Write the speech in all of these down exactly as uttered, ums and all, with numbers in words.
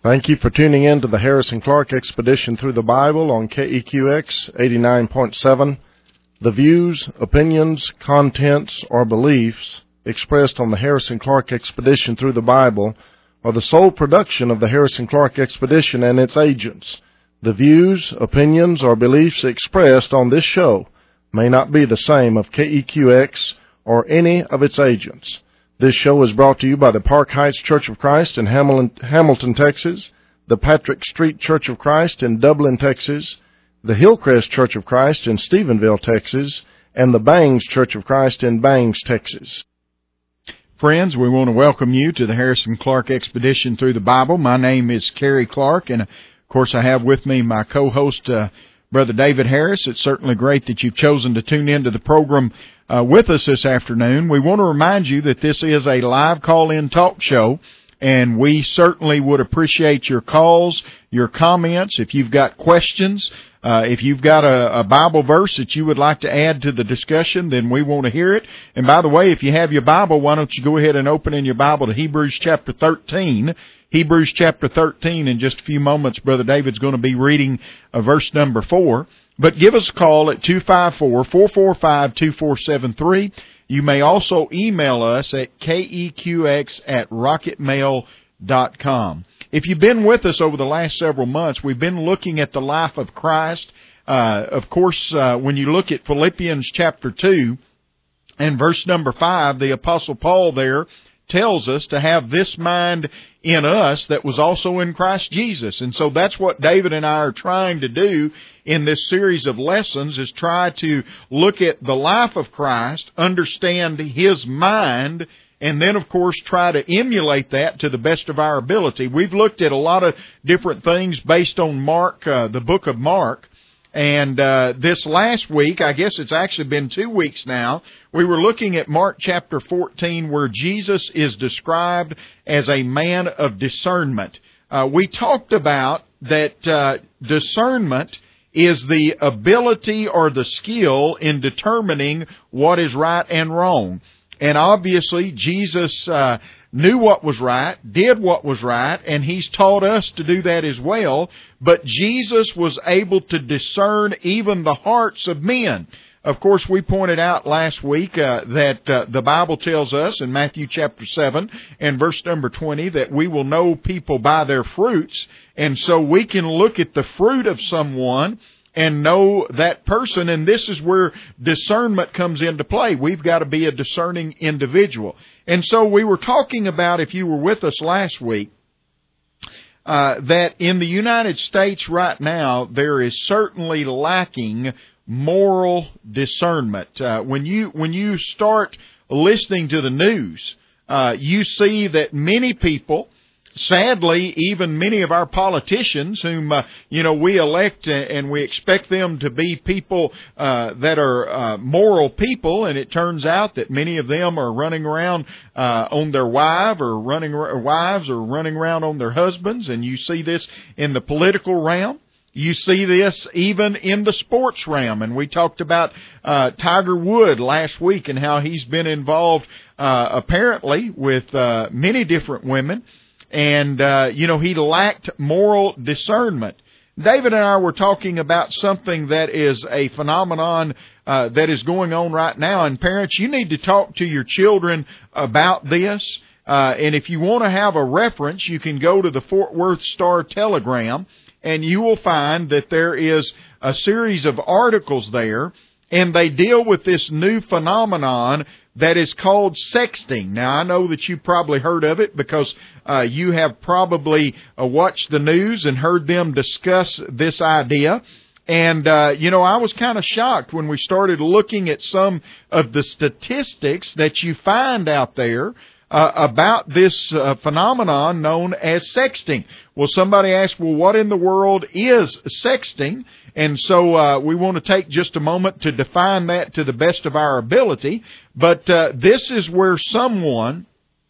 Thank you for tuning in to the Harrison Clark Expedition Through the Bible on K E Q X eighty-nine point seven. The views, opinions, contents, or beliefs expressed on the Harrison Clark Expedition Through the Bible are the sole production of the Harrison Clark Expedition and its agents. The views, opinions, or beliefs expressed on this show may not be the same of K E Q X or any of its agents. This show is brought to you by the Park Heights Church of Christ in Hamilton, Texas, the Patrick Street Church of Christ in Dublin, Texas, the Hillcrest Church of Christ in Stephenville, Texas, and the Bangs Church of Christ in Bangs, Texas. Friends, we want to welcome you to the Harrison Clark Expedition Through the Bible. My name is Kerry Clark, and of course I have with me my co-host, uh, Brother David Harris. It's certainly great that you've chosen to tune into the program uh, with us this afternoon. We want to remind you that this is a live call-in talk show, and we certainly would appreciate your calls, your comments. If you've got questions, uh, if you've got a, a Bible verse that you would like to add to the discussion, then we want to hear it. And by the way, if you have your Bible, why don't you go ahead and open in your Bible to Hebrews chapter thirteen. Hebrews chapter thirteen. In just a few moments, Brother David's going to be reading uh, verse number four. But give us a call at two five four, four four five, two four seven three. You may also email us at K E Q X at rocket mail dot com. If you've been with us over the last several months, we've been looking at the life of Christ. Uh, of course, uh, when you look at Philippians chapter two and verse number five, the Apostle Paul there tells us to have this mind in us that was also in Christ Jesus. And so that's what David and I are trying to do in this series of lessons, is try to look at the life of Christ, understand His mind, and then, of course, try to emulate that to the best of our ability. We've looked at a lot of different things based on Mark, uh, the book of Mark. And uh, this last week, I guess it's actually been two weeks now, we were looking at Mark chapter fourteen, where Jesus is described as a man of discernment. Uh, we talked about that uh, discernment is the ability or the skill in determining what is right and wrong. And obviously, Jesus uh, knew what was right, did what was right, and He's taught us to do that as well. But Jesus was able to discern even the hearts of men. Of course, we pointed out last week uh, that uh, the Bible tells us in Matthew chapter seven and verse number twenty that we will know people by their fruits. And so we can look at the fruit of someone and know that person, and this is where discernment comes into play. We've got to be a discerning individual. And so we were talking about, if you were with us last week, uh, that in the United States right now, there is certainly lacking moral discernment. Uh, when you when you start listening to the news, uh, you see that many people, sadly, even many of our politicians whom, uh, you know, we elect and we expect them to be people uh, that are uh, moral people, and it turns out that many of them are running around uh, on their wife or running wives or running around on their husbands, and you see this in the political realm. You see this even in the sports realm, and we talked about uh, Tiger Woods last week and how he's been involved uh, apparently with uh, many different women. And, uh, you know, he lacked moral discernment. David and I were talking about something that is a phenomenon uh, that is going on right now. And parents, you need to talk to your children about this. Uh, and if you want to have a reference, you can go to the Fort Worth Star-Telegram, and you will find that there is a series of articles there, and they deal with this new phenomenon that is called sexting. Now, I know that you've probably heard of it because uh, you have probably uh, watched the news and heard them discuss this idea. And, uh, you know, I was kind of shocked when we started looking at some of the statistics that you find out there uh, about this uh, phenomenon known as sexting. Well, somebody asked, well, what in the world is sexting? And so uh, we want to take just a moment to define that to the best of our ability. But uh, this is where someone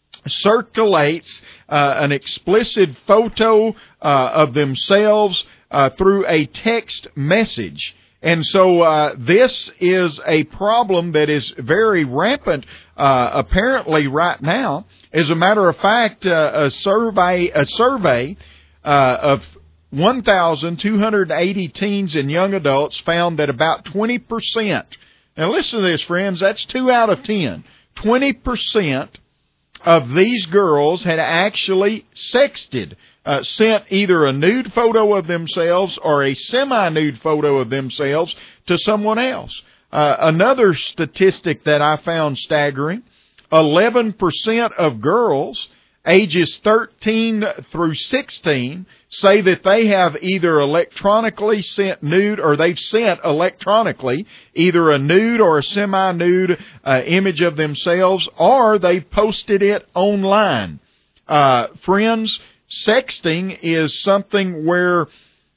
circulates uh, an explicit photo uh, of themselves uh, through a text message. And so uh, this is a problem that is very rampant uh, apparently right now. As a matter of fact, uh, a survey a survey uh, of one thousand two hundred eighty teens and young adults found that about twenty percent, now listen to this, friends, that's two out of ten, twenty percent of these girls had actually sexted, uh, sent either a nude photo of themselves or a semi-nude photo of themselves to someone else. Uh, another statistic that I found staggering, eleven percent of girls ages thirteen through sixteen say that they have either electronically sent nude or they've sent electronically either a nude or a semi-nude uh, image of themselves, or they've posted it online. Uh, friends, sexting is something where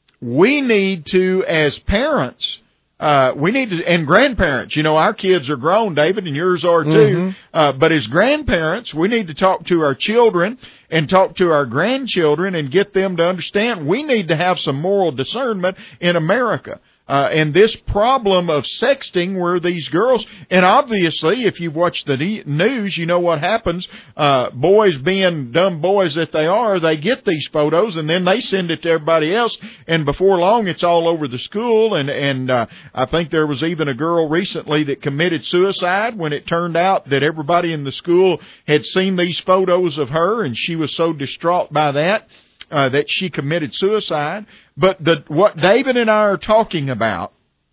we need to, as parents, Uh, we need to, and grandparents, you know, our kids are grown, David, and yours are too. Mm-hmm. Uh, but as grandparents, we need to talk to our children and talk to our grandchildren and get them to understand we need to have some moral discernment in America. Uh, and this problem of sexting where these girls, and obviously if you watch the news, you know what happens. Uh, boys being dumb boys that they are, they get these photos and then they send it to everybody else. And before long, it's all over the school. And, and, uh, I think there was even a girl recently that committed suicide when it turned out that everybody in the school had seen these photos of her, and she was so distraught by that. Uh, that she committed suicide. But the, what David and I are talking about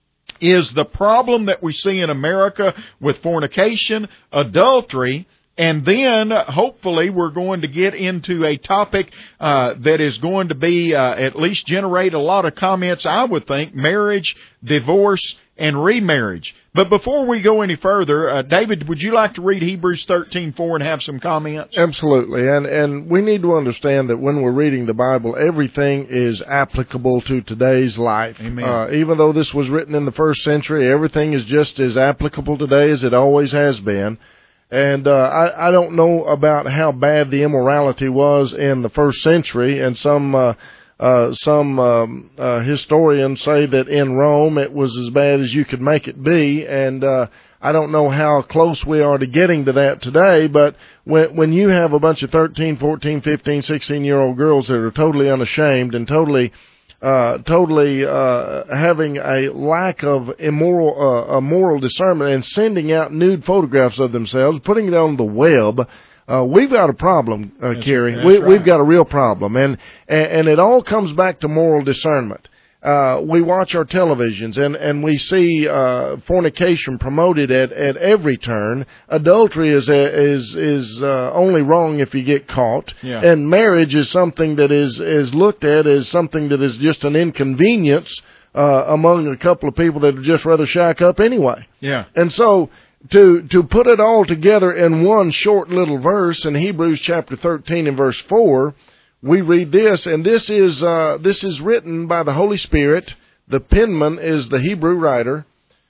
is the problem that we see in America with fornication, adultery, and then hopefully we're going to get into a topic uh, that is going to be uh, at least generate a lot of comments, I would think, marriage, divorce, and remarriage. But before we go any further, uh, David, would you like to read Hebrews thirteen four and have some comments? Absolutely. And and we need to understand that when we're reading the Bible, everything is applicable to today's life. Amen. Uh, even though this was written in the first century, everything is just as applicable today as it always has been. And uh, I, I don't know about how bad the immorality was in the first century, and some uh, uh, some um, uh, historians say that in Rome it was as bad as you could make it be, and uh, I don't know how close we are to getting to that today, but when when you have a bunch of thirteen, fourteen, fifteen, sixteen-year-old girls that are totally unashamed and totally Uh, totally uh, having a lack of immoral, uh, a moral discernment and sending out nude photographs of themselves, putting it on the web, uh, we've got a problem, uh, that's, Kerry. That's we, right. We've got a real problem, and, and and it all comes back to moral discernment. Uh, we watch our televisions and, and we see uh, fornication promoted at, at every turn. Adultery is is is uh, only wrong if you get caught, yeah. and marriage is something that is is looked at as something that is just an inconvenience uh, among a couple of people that would just rather shack up anyway. Yeah, and so to to put it all together in one short little verse in Hebrews chapter thirteen and verse four. We read this, and this is uh, this is written by the Holy Spirit. The penman is the Hebrew writer.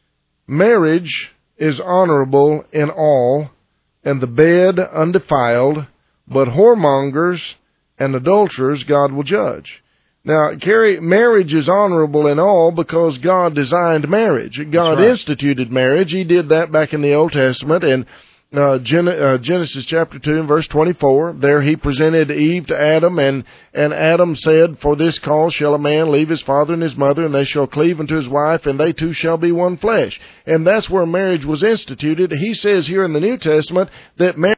Marriage is honorable in all, and the bed undefiled, but whoremongers and adulterers God will judge. Now, Kerry, marriage is honorable in all because God designed marriage. God right. instituted marriage. He did that back in the Old Testament, and Uh, Gen- uh, Genesis chapter two and verse twenty-four, there he presented Eve to Adam, and, and Adam said, for this cause shall a man leave his father and his mother, and they shall cleave unto his wife, and they two shall be one flesh. And that's where marriage was instituted. He says here in the New Testament that marriage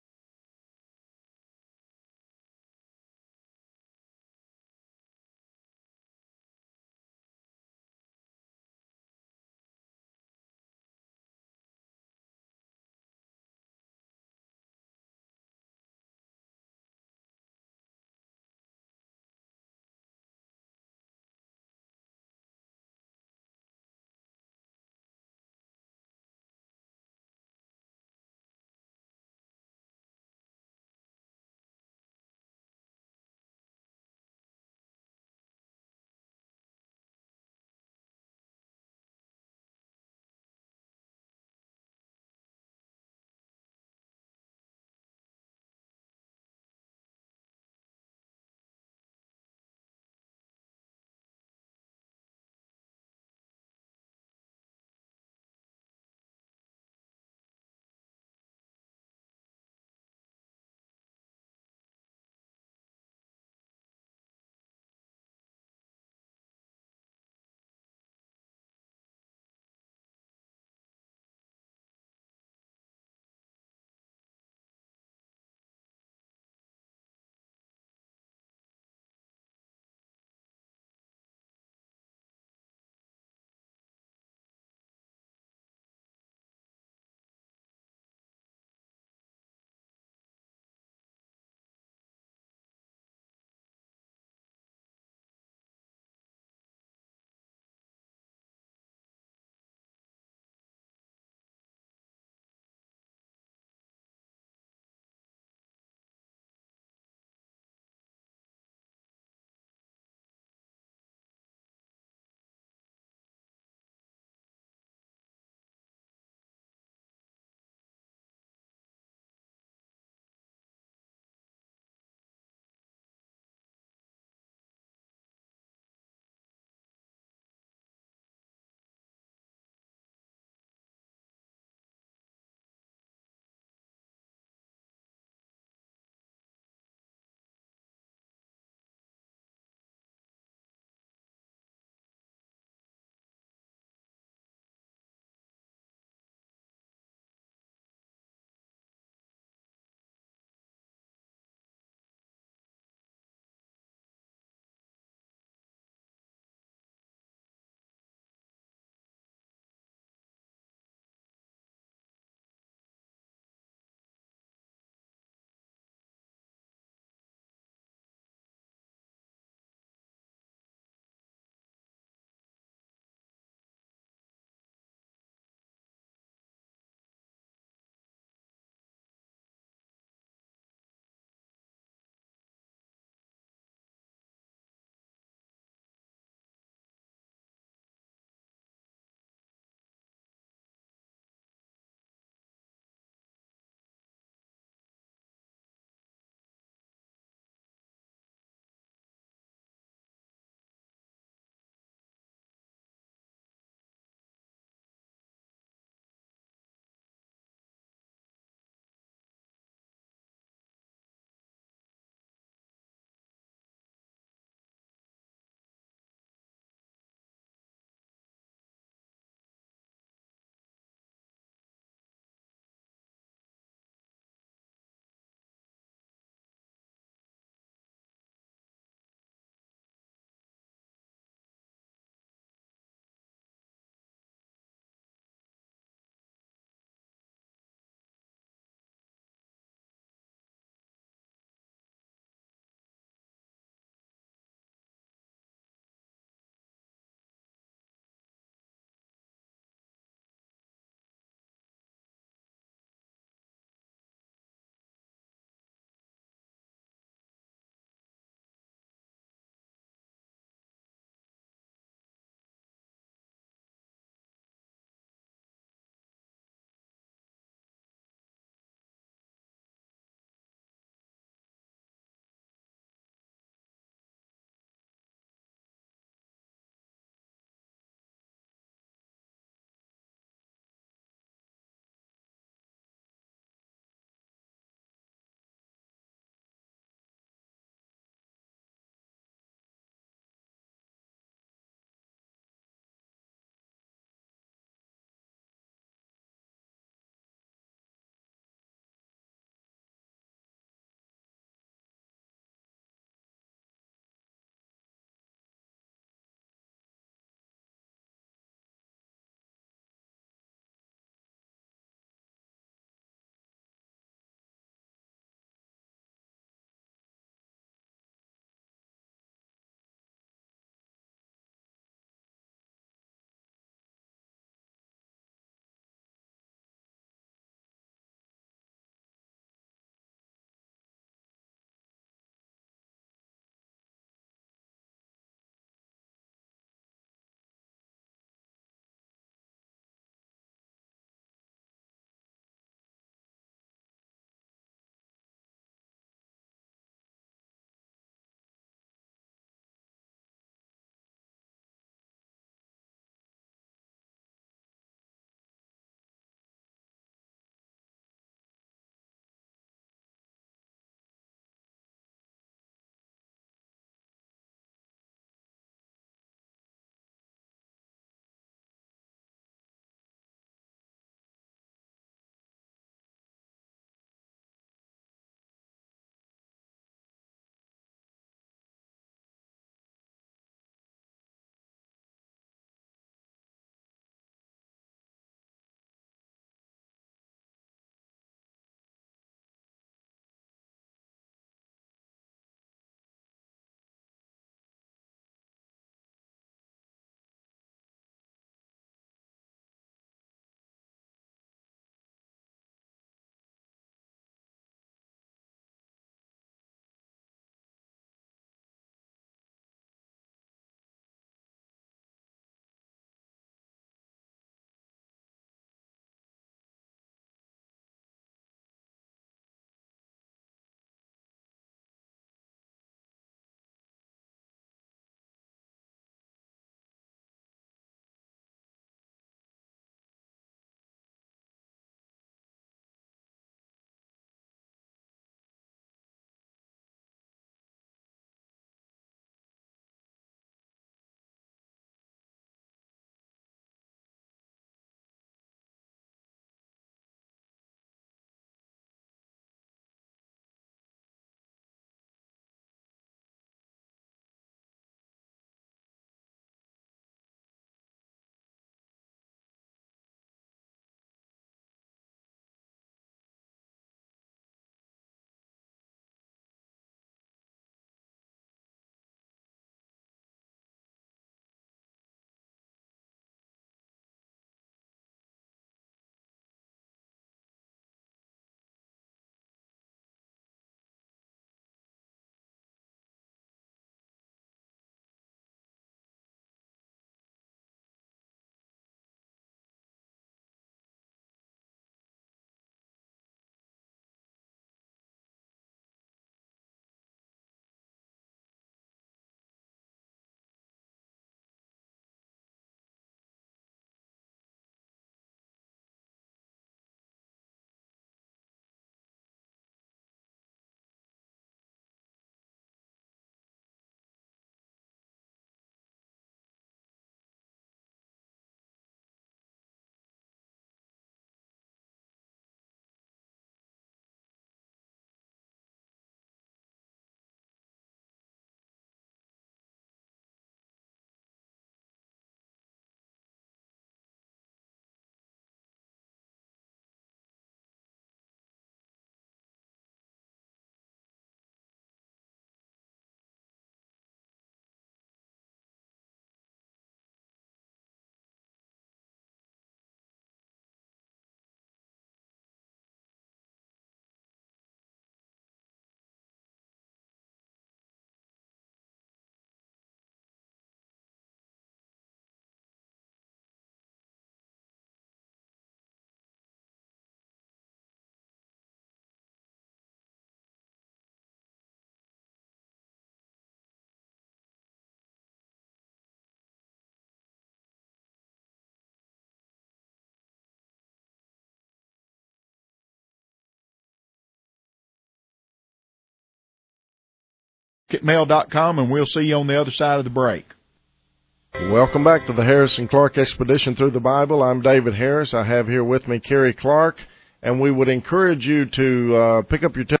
at mail dot com, and we'll see you on the other side of the break. Welcome back to the Harris and Clark Expedition Through the Bible. I'm David Harris. I have here with me Kerry Clark, and we would encourage you to uh, pick up your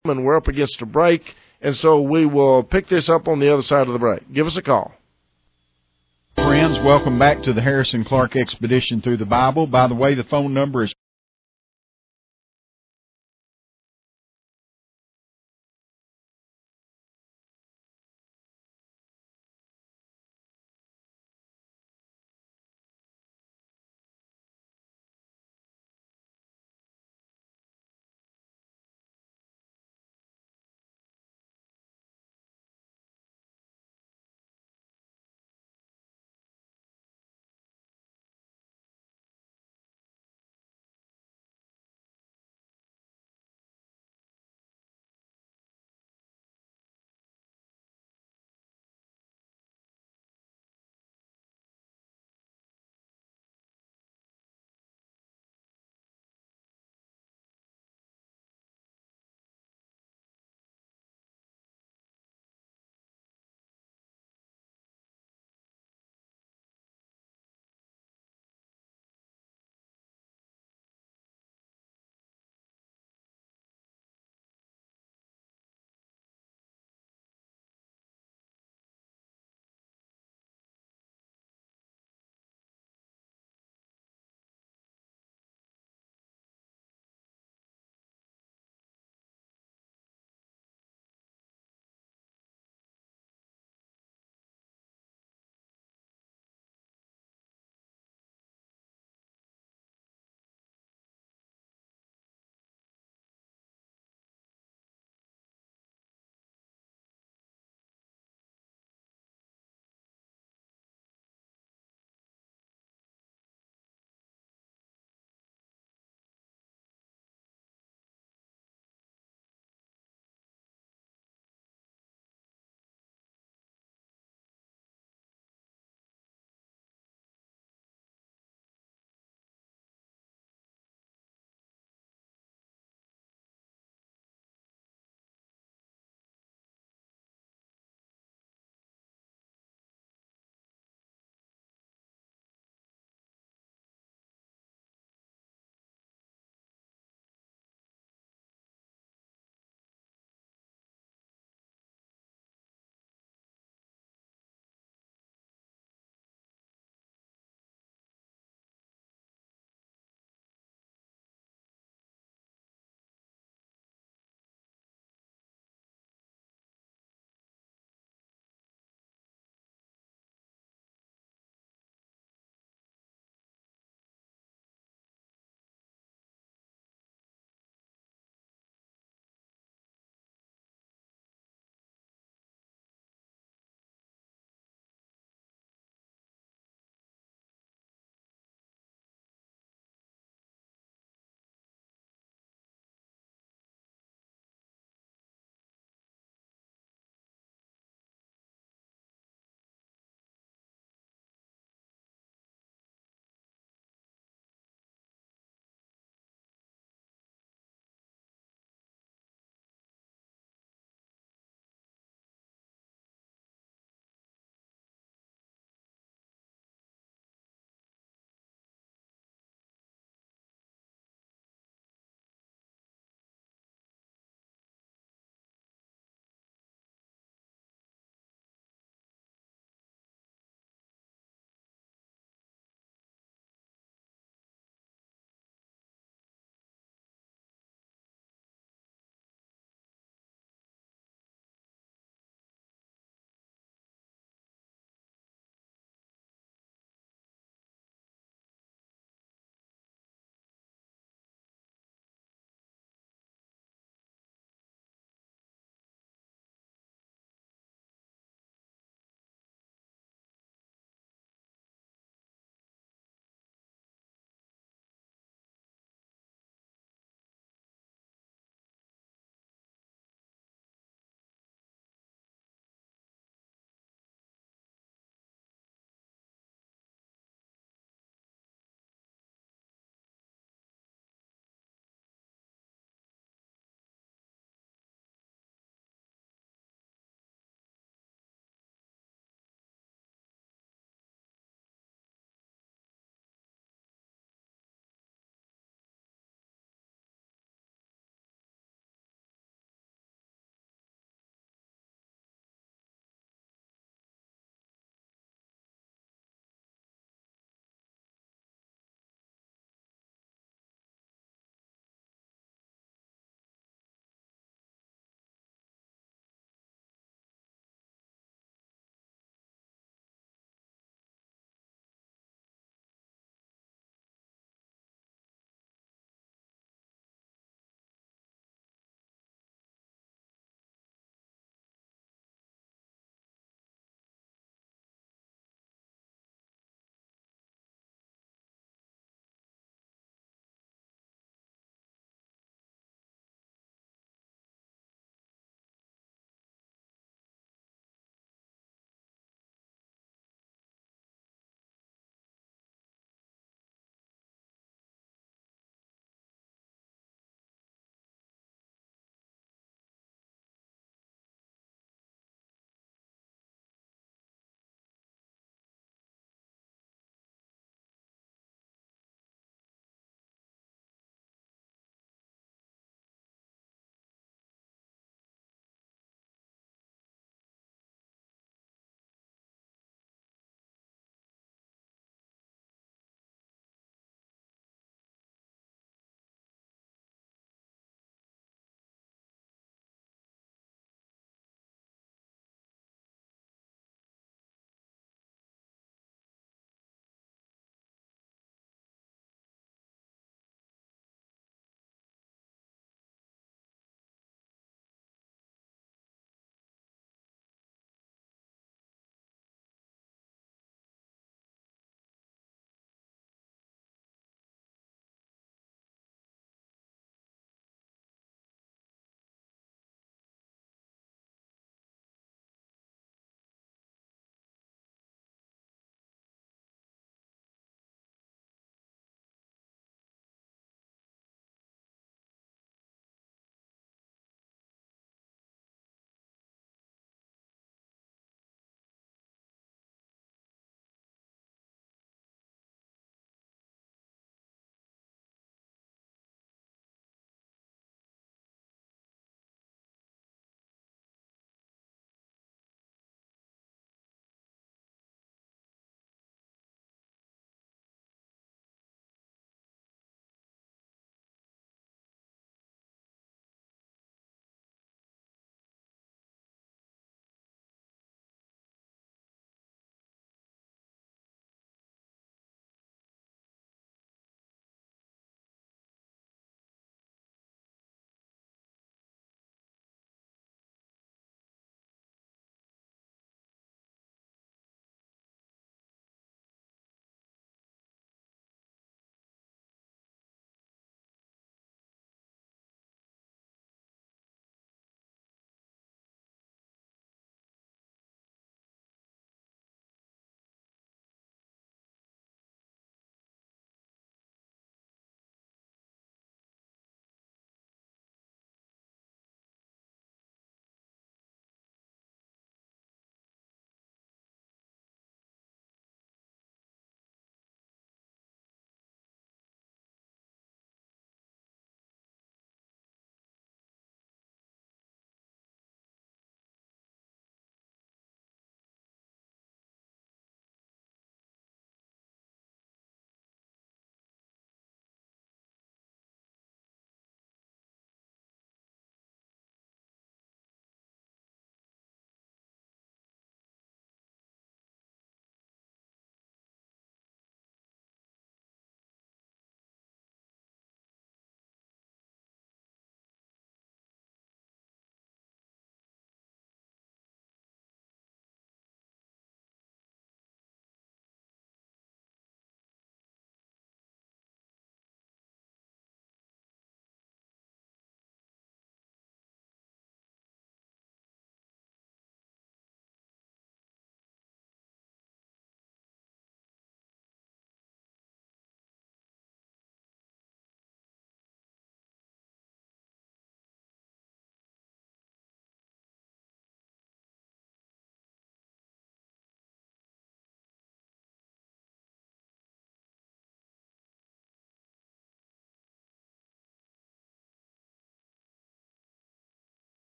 and we're up against a break, and so we will pick this up on the other side of the break. Give us a call. Friends, welcome back to the Harrison Clark Expedition Through the Bible. By the way, the phone number is